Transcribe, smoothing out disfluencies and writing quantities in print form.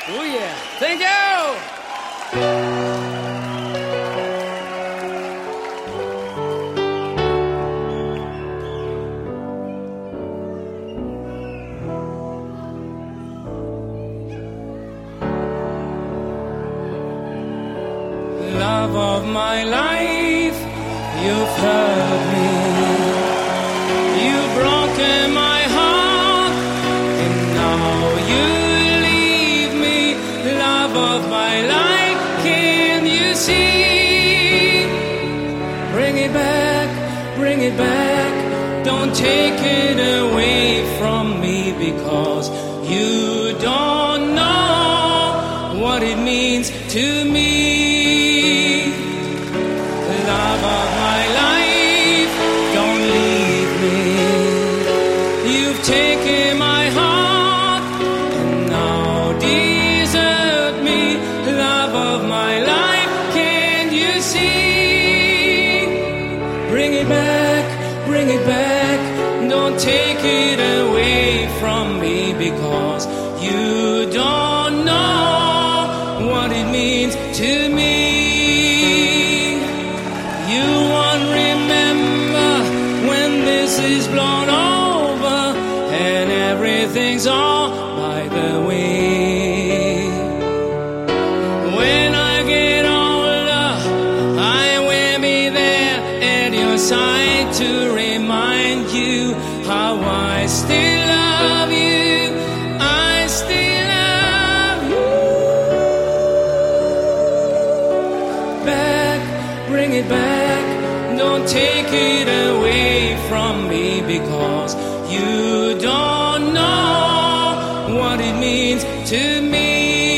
Oh yeah. Thank you. Love of my life, you've hurt me. You've broken my heart, and now you leave me. Love of my life, can you see? Bring it back, bring it back. Don't take it away from me, because you don't know what it means to me. Love of my life, don't leave me. You've taken my heart and now desert me. Love of my life, can't you see? Bring it back, bring it back. Don't take it away from me, because you don't know what it means to me. You won't remember when this is blown over and everything's all by the way. When I get older, I will be there at your side to remind you how I still love you. I still love you. Back, bring it back. Don't take it away from me, because you don't know what it means to me.